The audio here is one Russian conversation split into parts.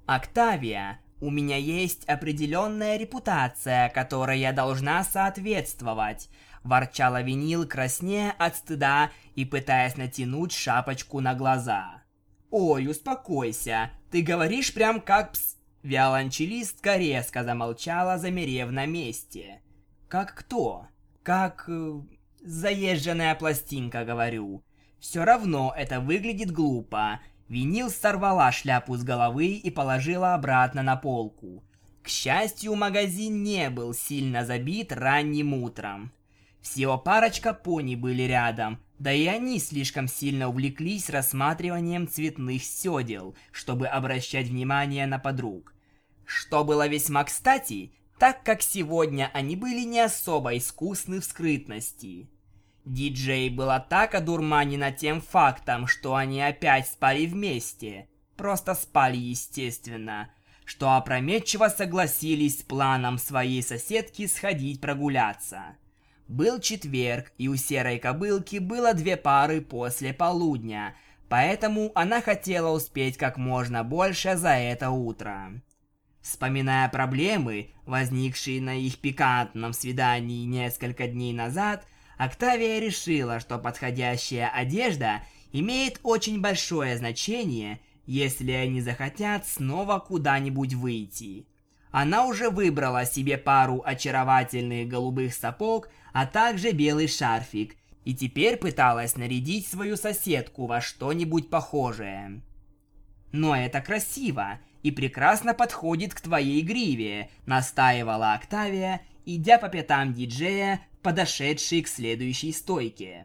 «Октавия, у меня есть определенная репутация, которой я должна соответствовать», – ворчала Винил, краснея от стыда и пытаясь натянуть шапочку на глаза. «Ой, успокойся, ты говоришь прям как пс...» Виолончелистка резко замолчала, замерев на месте. «Как кто? Как... заезженная пластинка, говорю. Все равно это выглядит глупо». Винил сорвала шляпу с головы и положила обратно на полку. К счастью, магазин не был сильно забит ранним утром. Всего парочка пони были рядом, да и они слишком сильно увлеклись рассматриванием цветных сёдел, чтобы обращать внимание на подруг. Что было весьма кстати, так как сегодня они были не особо искусны в скрытности. Диджей была так одурманена тем фактом, что они опять спали вместе, просто спали естественно, что опрометчиво согласились с планом своей соседки сходить прогуляться. Был четверг, и у серой кобылки было 2 пары после полудня, поэтому она хотела успеть как можно больше за это утро. Вспоминая проблемы, возникшие на их пикантном свидании несколько дней назад, Октавия решила, что подходящая одежда имеет очень большое значение, если они захотят снова куда-нибудь выйти. Она уже выбрала себе пару очаровательных голубых сапог, а также белый шарфик, и теперь пыталась нарядить свою соседку во что-нибудь похожее. «Но это красиво и прекрасно подходит к твоей гриве», — настаивала Октавия, идя по пятам диджея, подошедший к следующей стойке.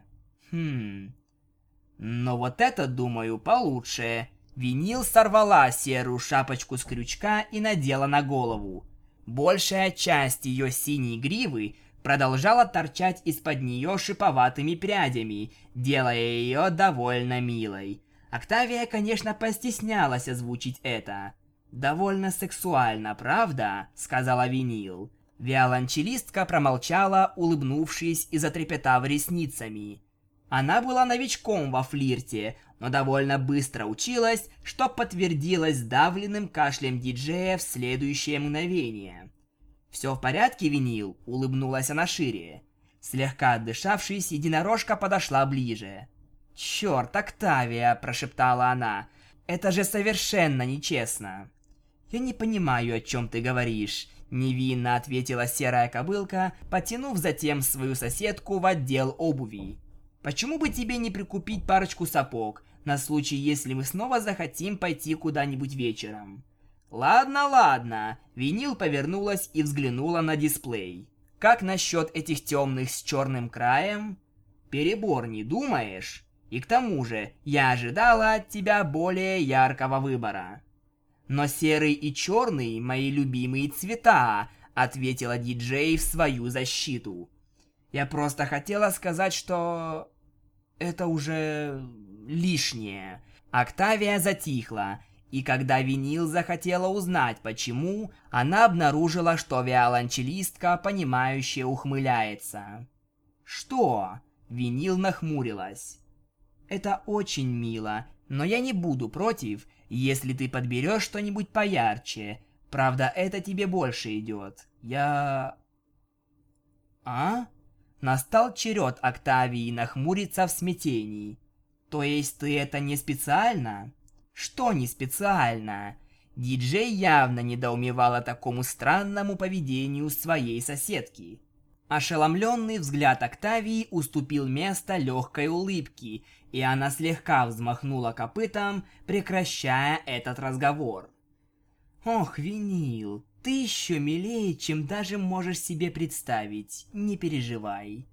Но вот это, думаю, получше. Винил сорвала серую шапочку с крючка и надела на голову. Большая часть ее синей гривы продолжала торчать из-под нее шиповатыми прядями, делая ее довольно милой. Октавия, конечно, постеснялась озвучить это. «Довольно сексуально, правда?» — сказала Винил. Виолончелистка промолчала, улыбнувшись и затрепетав ресницами. Она была новичком во флирте, но довольно быстро училась, что подтвердилось сдавленным кашлем диджея в следующее мгновение. «Все в порядке, Винил?» — улыбнулась она шире. Слегка отдышавшись, единорожка подошла ближе. «Черт, Октавия!» — прошептала она. «Это же совершенно нечестно!» «Я не понимаю, о чем ты говоришь», — невинно ответила серая кобылка, потянув затем свою соседку в отдел обуви. «Почему бы тебе не прикупить парочку сапог, на случай, если мы снова захотим пойти куда-нибудь вечером?» «Ладно, ладно», — Винил повернулась и взглянула на дисплей. «Как насчет этих темных с черным краем? Перебор, не думаешь? И к тому же, я ожидала от тебя более яркого выбора». «Но серый и черный — мои любимые цвета», — ответила диджей в свою защиту. «Я просто хотела сказать, что... это уже... лишнее». Октавия затихла, и когда Винил захотела узнать почему, она обнаружила, что виолончелистка понимающе ухмыляется. «Что?» — Винил нахмурилась. «Это очень мило, но я не буду против, если ты подберешь что-нибудь поярче. Правда, это тебе больше идет. Я...» «А?» Настал черед Октавии нахмуриться в смятении. «То есть ты это не специально?» «Что не специально?» Диджей явно недоумевала такому странному поведению своей соседки. Ошеломленный взгляд Октавии уступил место легкой улыбке, и она слегка взмахнула копытом, прекращая этот разговор. «Ох, Винил, ты еще милее, чем даже можешь себе представить, не переживай».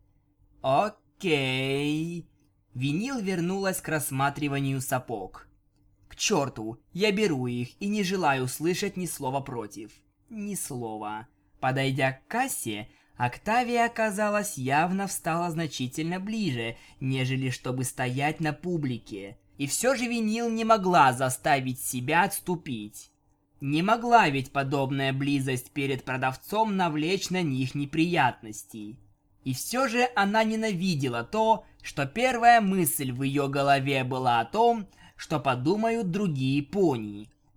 «Окей». Винил вернулась к рассматриванию сапог. «К черту, я беру их и не желаю слышать ни слова против. Ни слова». Подойдя к кассе, Октавия, казалось, явно встала значительно ближе, нежели чтобы стоять на публике. И все же Винил не могла заставить себя отступить. Не могла ведь подобная близость перед продавцом навлечь на них неприятностей. И все же она ненавидела то, что первая мысль в ее голове была о том, что подумают другие пони.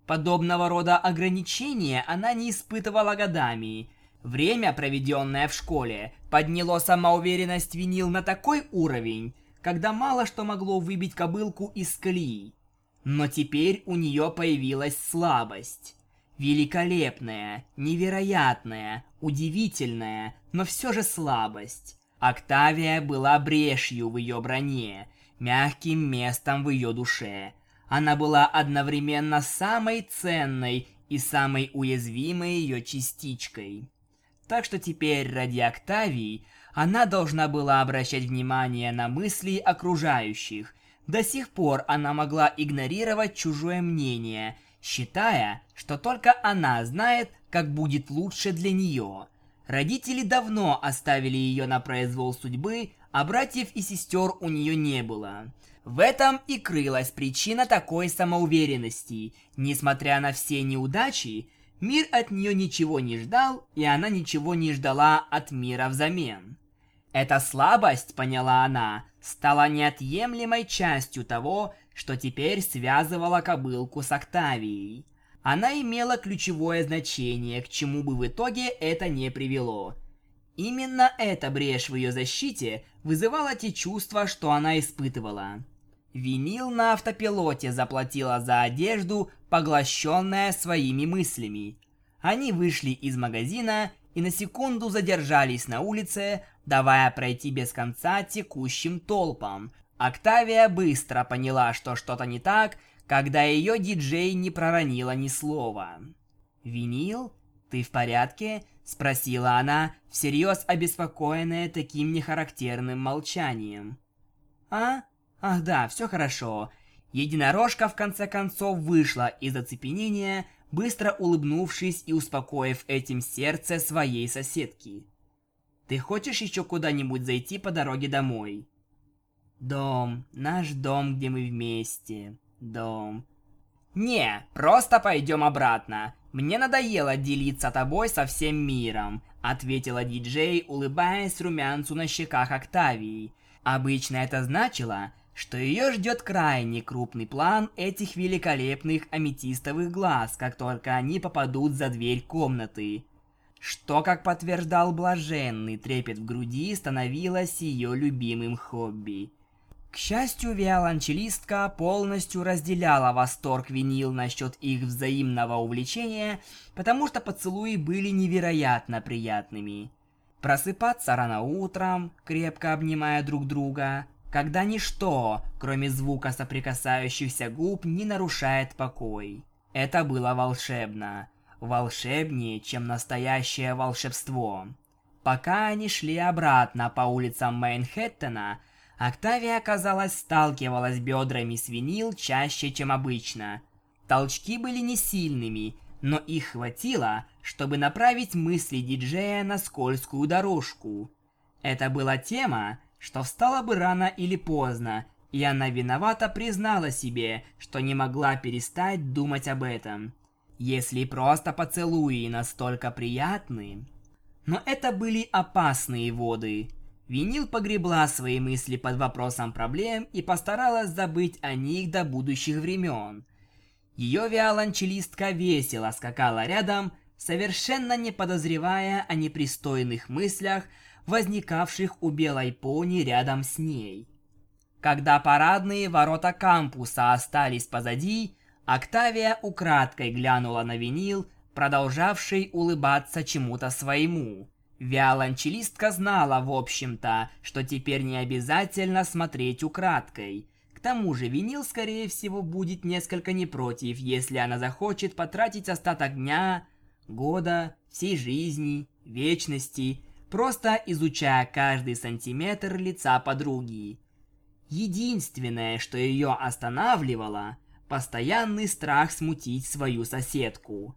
Подобного рода ограничения она не испытывала годами. Время, проведенное в школе, подняло самоуверенность Винил на такой уровень, когда мало что могло выбить кобылку из колеи. Но теперь у нее появилась слабость. Великолепная, невероятная, удивительная, но все же слабость. Октавия была брешью в ее броне, мягким местом в ее душе. Она была одновременно самой ценной и самой уязвимой ее частичкой. Так что теперь ради Октавии она должна была обращать внимание на мысли окружающих. До сих пор она могла игнорировать чужое мнение, считая, что только она знает, как будет лучше для нее. Родители давно оставили ее на произвол судьбы, а братьев и сестер у нее не было. В этом и крылась причина такой самоуверенности. Несмотря на все неудачи, мир от нее ничего не ждал, и она ничего не ждала от мира взамен. Эта слабость, поняла она, стала неотъемлемой частью того, что теперь связывало кобылку с Октавией. Она имела ключевое значение, к чему бы в итоге это не привело. Именно эта брешь в ее защите вызывала те чувства, что она испытывала. Винил на автопилоте заплатила за одежду, поглощенная своими мыслями. Они вышли из магазина и на секунду задержались на улице, давая пройти без конца текущим толпам. Октавия быстро поняла, что что-то не так, когда ее диджей не проронила ни слова. «Винил, ты в порядке?» – спросила она, всерьез обеспокоенная таким нехарактерным молчанием. «А? Ах да, все хорошо». Единорожка в конце концов вышла из оцепенения, быстро улыбнувшись и успокоив этим сердце своей соседки. «Ты хочешь еще куда-нибудь зайти по дороге домой?» «Дом, наш дом, где мы вместе. Дом». «Не, просто пойдем обратно. Мне надоело делиться тобой со всем миром», ответила диджей, улыбаясь румянцу на щеках Октавии. Обычно это значило, что ее ждет крайне крупный план этих великолепных аметистовых глаз, как только они попадут за дверь комнаты. Что, как подтверждал блаженный трепет в груди, становилось ее любимым хобби. К счастью, виолончелистка полностью разделяла восторг Винил насчет их взаимного увлечения, потому что поцелуи были невероятно приятными. Просыпаться рано утром, крепко обнимая друг друга, когда ничто, кроме звука соприкасающихся губ, не нарушает покой. Это было волшебно. Волшебнее, чем настоящее волшебство. Пока они шли обратно по улицам Манхэттена, Октавия, казалось, сталкивалась бедрами с Винил чаще, чем обычно. Толчки были не сильными, но их хватило, чтобы направить мысли диджея на скользкую дорожку. Это была тема, что встала бы рано или поздно, и она виновато признала себе, что не могла перестать думать об этом. Если просто поцелуи настолько приятны. Но это были опасные воды. Винил погребла свои мысли под вопросом проблем и постаралась забыть о них до будущих времен. Ее виолончелистка весело скакала рядом, совершенно не подозревая о непристойных мыслях, возникавших у белой пони рядом с ней. Когда парадные ворота кампуса остались позади, Октавия украдкой глянула на Винил, продолжавший улыбаться чему-то своему. Виолончелистка знала, в общем-то, что теперь не обязательно смотреть украдкой. К тому же Винил, скорее всего, будет несколько не против, если она захочет потратить остаток дня, года, всей жизни, вечности, просто изучая каждый сантиметр лица подруги. Единственное, что ее останавливало, постоянный страх смутить свою соседку.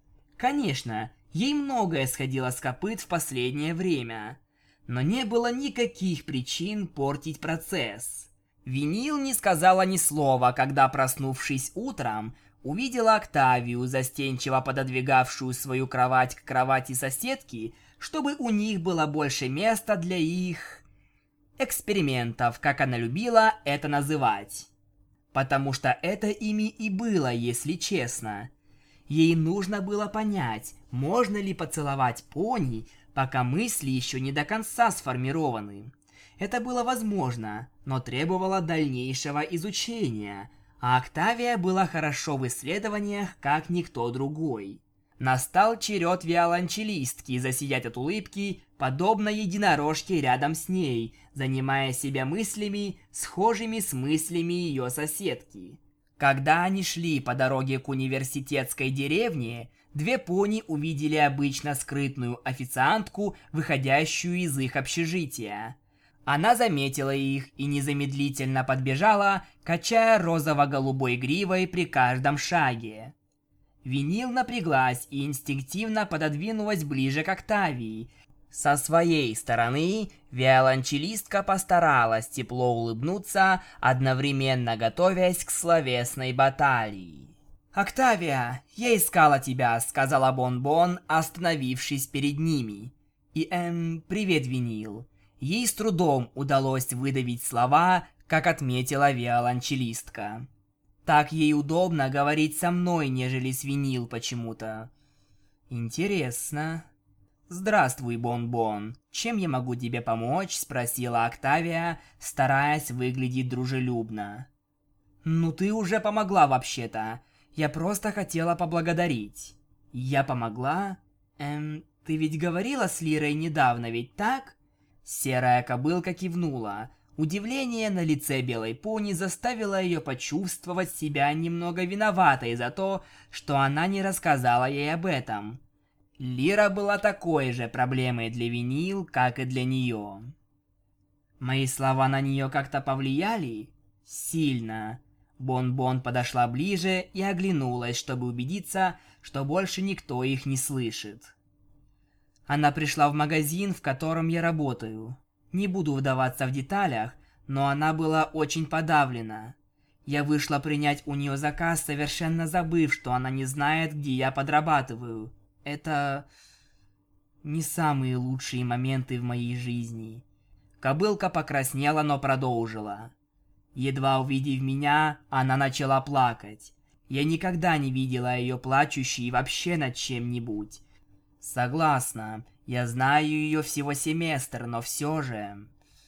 Конечно, ей многое сходило с копыт в последнее время, но не было никаких причин портить процесс. Винил не сказала ни слова, когда, проснувшись утром, увидела Октавию, застенчиво пододвигавшую свою кровать к кровати соседки, чтобы у них было больше места для их экспериментов, как она любила это называть. Потому что это ими и было, если честно. Ей нужно было понять, можно ли поцеловать пони, пока мысли еще не до конца сформированы. Это было возможно, но требовало дальнейшего изучения, а Октавия была хорошо в исследованиях, как никто другой. Настал черед виолончелистки засиять от улыбки, подобно единорожке рядом с ней, занимая себя мыслями, схожими с мыслями ее соседки. Когда они шли по дороге к университетской деревне, две пони увидели обычно скрытную официантку, выходящую из их общежития. Она заметила их и незамедлительно подбежала, качая розово-голубой гривой при каждом шаге. Винил напряглась и инстинктивно пододвинулась ближе к Октавии. Со своей стороны, виолончелистка постаралась тепло улыбнуться, одновременно готовясь к словесной баталии. «Октавия, я искала тебя», — сказала Бон-Бон, остановившись перед ними. Привет, Винил». Ей с трудом удалось выдавить слова, как отметила виолончелистка. Так ей удобно говорить со мной, нежели с Винил почему-то. Интересно. «Здравствуй, Бон-Бон. Чем я могу тебе помочь?» — спросила Октавия, стараясь выглядеть дружелюбно. «Ну ты уже помогла вообще-то. Я просто хотела поблагодарить». «Я помогла? Ты ведь говорила с Лирой недавно, ведь так?» Серая кобылка кивнула. Удивление на лице белой пони заставило ее почувствовать себя немного виноватой за то, что она не рассказала ей об этом. Лира была такой же проблемой для Винил, как и для нее. Мои слова на нее как-то повлияли? Сильно. Бон-Бон подошла ближе и оглянулась, чтобы убедиться, что больше никто их не слышит. Она пришла в магазин, в котором я работаю. Не буду вдаваться в деталях, но она была очень подавлена. Я вышла принять у нее заказ, совершенно забыв, что она не знает, где я подрабатываю. Это не самые лучшие моменты в моей жизни. Кобылка покраснела, но продолжила. Едва увидев меня, она начала плакать. Я никогда не видела ее плачущей вообще над чем-нибудь. Согласна, я знаю ее всего семестр, но все же...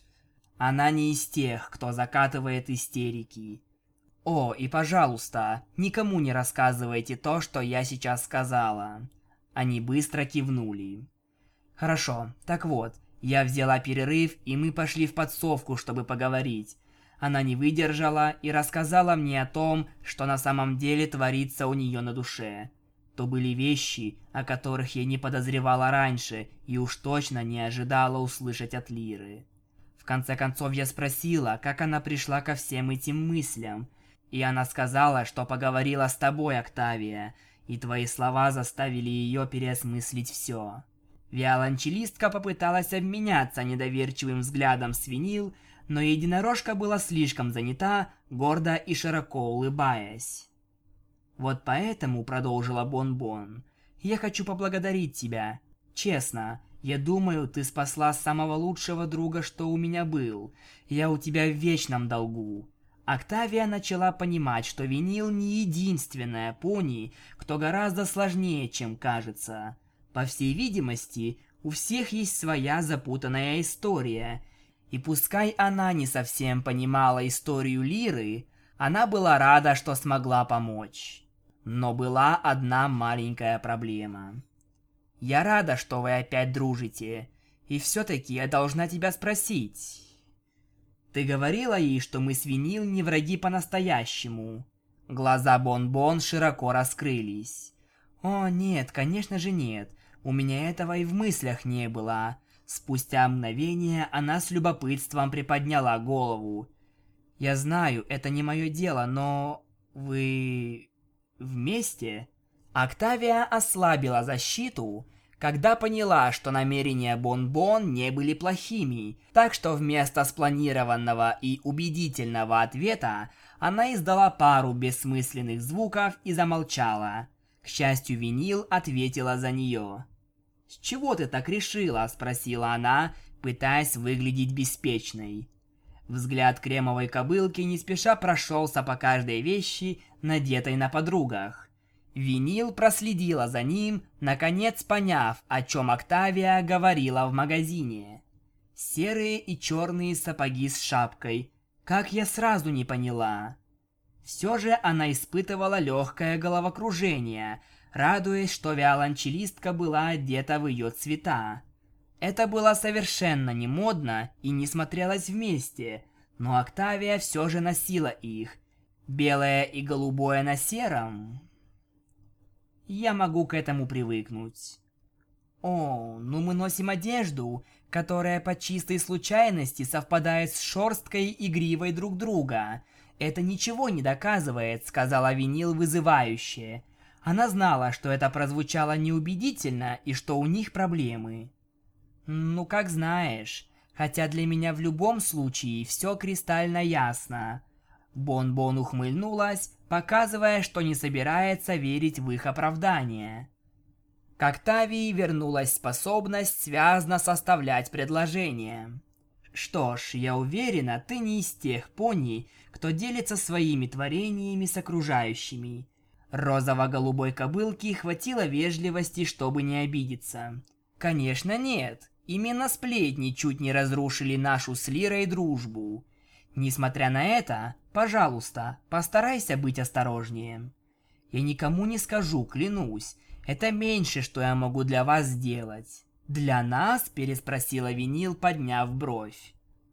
Она не из тех, кто закатывает истерики. О, и пожалуйста, никому не рассказывайте то, что я сейчас сказала. Они быстро кивнули. Хорошо, так вот, я взяла перерыв, и мы пошли в подсовку, чтобы поговорить. Она не выдержала и рассказала мне о том, что на самом деле творится у нее на душе. То были вещи, о которых я не подозревала раньше и уж точно не ожидала услышать от Лиры. В конце концов я спросила, как она пришла ко всем этим мыслям, и она сказала, что поговорила с тобой, Октавия, и твои слова заставили ее переосмыслить все. Виолончелистка попыталась обменяться недоверчивым взглядом с Винил, но единорожка была слишком занята, гордо и широко улыбаясь. «Вот поэтому», — продолжила Бон-Бон, — «я хочу поблагодарить тебя. Честно, я думаю, ты спасла самого лучшего друга, что у меня был. Я у тебя в вечном долгу». Октавия начала понимать, что Винил не единственная пони, кто гораздо сложнее, чем кажется. По всей видимости, у всех есть своя запутанная история. И пускай она не совсем понимала историю Лиры, она была рада, что смогла помочь. Но была одна маленькая проблема. «Я рада, что вы опять дружите. И все-таки я должна тебя спросить. Ты говорила ей, что мы с Винил не враги по-настоящему?» Глаза Бон-Бон широко раскрылись. «О, нет, конечно же нет. У меня этого и в мыслях не было». Спустя мгновение она с любопытством приподняла голову. «Я знаю, это не мое дело, но... вы... вместе?» Октавия ослабила защиту, когда поняла, что намерения Бон-Бон не были плохими, так что вместо спланированного и убедительного ответа она издала пару бессмысленных звуков и замолчала. К счастью, Винил ответила за нее. «С чего ты так решила?» – спросила она, пытаясь выглядеть беспечной. Взгляд кремовой кобылки не спеша прошелся по каждой вещи, надетой на подругах. Винил проследила за ним, наконец поняв, о чем Октавия говорила в магазине. Серые и черные сапоги с шапкой. Как я сразу не поняла. Все же она испытывала легкое головокружение, радуясь, что виолончелистка была одета в ее цвета. Это было совершенно не модно и не смотрелось вместе, но Октавия все же носила их. Белое и голубое на сером. Я могу к этому привыкнуть. О, ну мы носим одежду, которая по чистой случайности совпадает с шерсткой и гривой друг друга. Это ничего не доказывает, сказала Винил вызывающе. Она знала, что это прозвучало неубедительно и что у них проблемы. Ну, как знаешь, хотя для меня в любом случае все кристально ясно. Бон-Бон ухмыльнулась, показывая, что не собирается верить в их оправдание. К Октавии вернулась способность связно составлять предложения. Что ж, я уверена, ты не из тех пони, кто делится своими творениями с окружающими. Розово-голубой кобылке хватило вежливости, чтобы не обидеться. Конечно, нет. Именно сплетни чуть не разрушили нашу с Лирой дружбу. Несмотря на это, пожалуйста, постарайся быть осторожнее. Я никому не скажу, клянусь. Это меньше, что я могу для вас сделать. Для нас? Переспросила Винил, подняв бровь.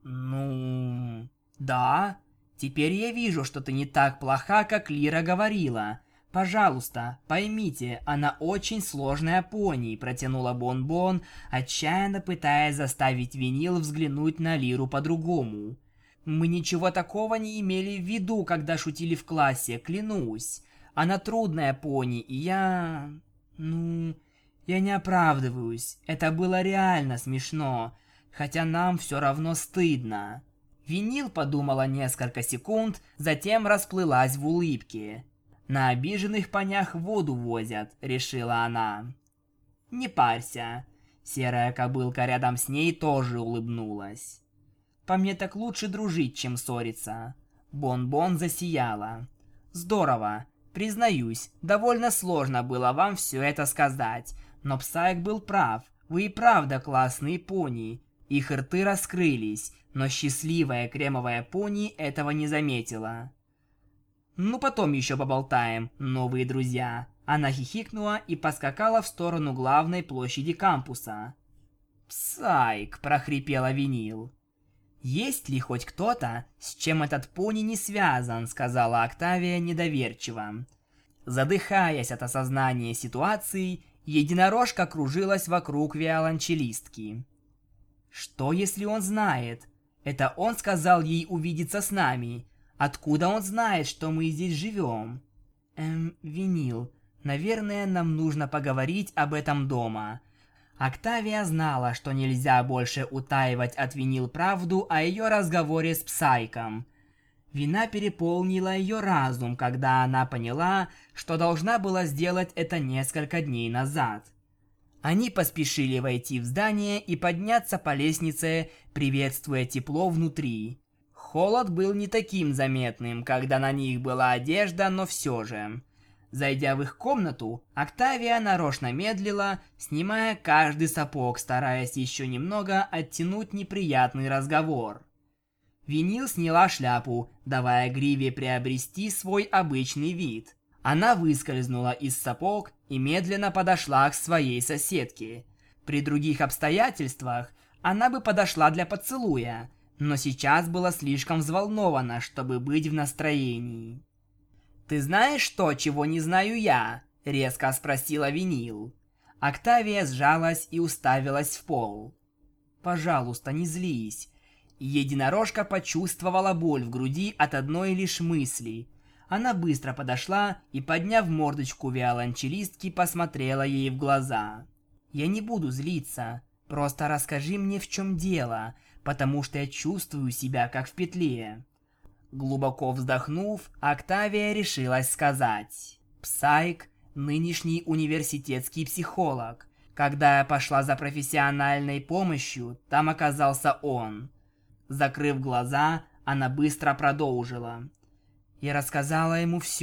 Ну... да. Теперь я вижу, что ты не так плоха, как Лира говорила. Пожалуйста, поймите, она очень сложная пони, протянула Бон-Бон, отчаянно пытаясь заставить Винил взглянуть на Лиру по-другому. Мы ничего такого не имели в виду, когда шутили в классе, клянусь. Она трудная пони, и я... ну... я не оправдываюсь. Это было реально смешно, хотя нам все равно стыдно. Винил подумала несколько секунд, затем расплылась в улыбке. «На обиженных понях воду возят», — решила она. «Не парься». Серая кобылка рядом с ней тоже улыбнулась. «По мне так лучше дружить, чем ссориться». Бон-Бон засияла. «Здорово. Признаюсь, довольно сложно было вам все это сказать, но Псайк был прав. Вы и правда классные пони. Их рты раскрылись, но счастливая кремовая пони этого не заметила. Ну потом еще поболтаем, новые друзья. Она хихикнула и поскакала в сторону главной площади кампуса. «Псайк!» – прохрипела Винил. «Есть ли хоть кто-то, с чем этот пони не связан?» – сказала Октавия недоверчиво. Задыхаясь от осознания ситуации, единорожка кружилась вокруг виолончелистки. «Что, если он знает? Это он сказал ей увидеться с нами. Откуда он знает, что мы здесь живем?» Винил, наверное, нам нужно поговорить об этом дома». Октавия знала, что нельзя больше утаивать от Винил правду о ее разговоре с Псайком. Вина переполнила ее разум, когда она поняла, что должна была сделать это несколько дней назад. Они поспешили войти в здание и подняться по лестнице, приветствуя тепло внутри. Холод был не таким заметным, когда на них была одежда, но все же. Зайдя в их комнату, Октавия нарочно медлила, снимая каждый сапог, стараясь еще немного оттянуть неприятный разговор. Винил сняла шляпу, давая гриве приобрести свой обычный вид. Она выскользнула из сапог и медленно подошла к своей соседке. При других обстоятельствах она бы подошла для поцелуя, но сейчас была слишком взволнована, чтобы быть в настроении. «Ты знаешь то, чего не знаю я?» – резко спросила Винил. Октавия сжалась и уставилась в пол. «Пожалуйста, не злись». Единорожка почувствовала боль в груди от одной лишь мысли. Она быстро подошла и, подняв мордочку виолончелистки, посмотрела ей в глаза. «Я не буду злиться. Просто расскажи мне, в чем дело, потому что я чувствую себя как в петле». Глубоко вздохнув, Октавия решилась сказать. «Псайк – нынешний университетский психолог. Когда я пошла за профессиональной помощью, там оказался он». Закрыв глаза, она быстро продолжила. «Я рассказала ему все.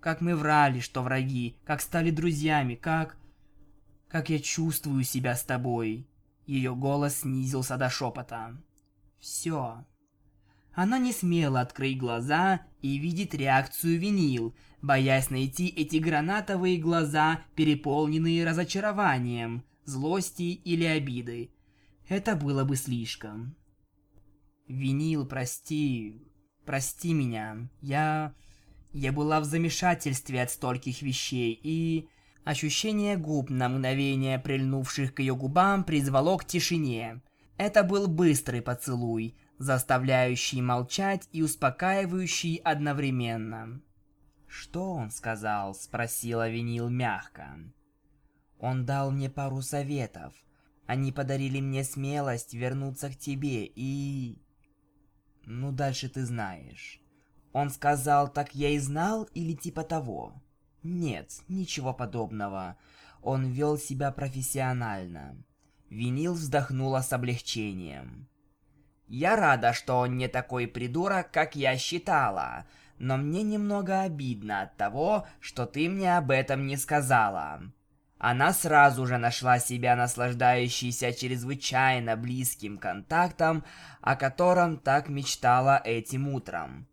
Как мы врали, что враги, как стали друзьями, как я чувствую себя с тобой. Ее голос снизился до шепота. Все. Она не смела открыть глаза и видеть реакцию Винил, боясь найти эти гранатовые глаза, переполненные разочарованием, злости или обиды. Это было бы слишком. Винил, прости меня. Я была в замешательстве от стольких вещей, и ощущение губ, на мгновение прильнувших к ее губам, призвало к тишине. Это был быстрый поцелуй, заставляющий молчать и успокаивающий одновременно. «Что он сказал?» — спросила Винил мягко. «Он дал мне пару советов. Они подарили мне смелость вернуться к тебе и... Ну, дальше ты знаешь. Он сказал, так я и знал, или типа того? Нет, ничего подобного. Он вел себя профессионально». Винил вздохнула с облегчением. «Я рада, что он не такой придурок, как я считала, но мне немного обидно от того, что ты мне об этом не сказала». Она сразу же нашла себя наслаждающейся чрезвычайно близким контактом, о котором так мечтала этим утром.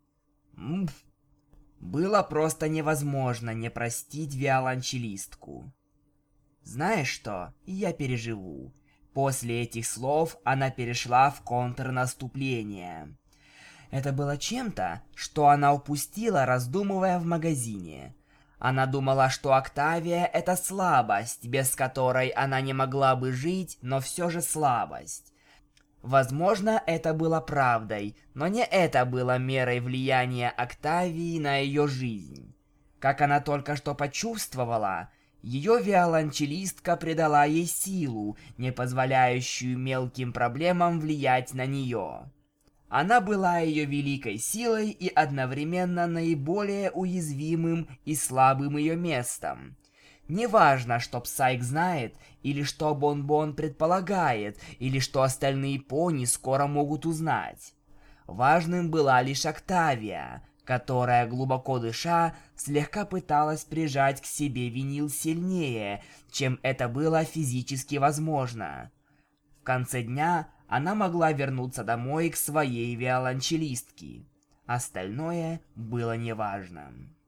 Было просто невозможно не простить виолончелистку. «Знаешь что, я переживу». После этих слов она перешла в контрнаступление. Это было чем-то, что она упустила, раздумывая в магазине. Она думала, что Октавия — это слабость, без которой она не могла бы жить, но все же слабость. Возможно, это было правдой, но не это было мерой влияния Октавии на ее жизнь. Как она только что почувствовала, ее виолончелистка придала ей силу, не позволяющую мелким проблемам влиять на нее. Она была ее великой силой и одновременно наиболее уязвимым и слабым ее местом. Неважно, что Псайк знает, или что Бон-Бон предполагает, или что остальные пони скоро могут узнать. Важным была лишь Октавия, которая, глубоко дыша, слегка пыталась прижать к себе Винил сильнее, чем это было физически возможно. В конце дня она могла вернуться домой к своей виолончелистке. Остальное было неважно.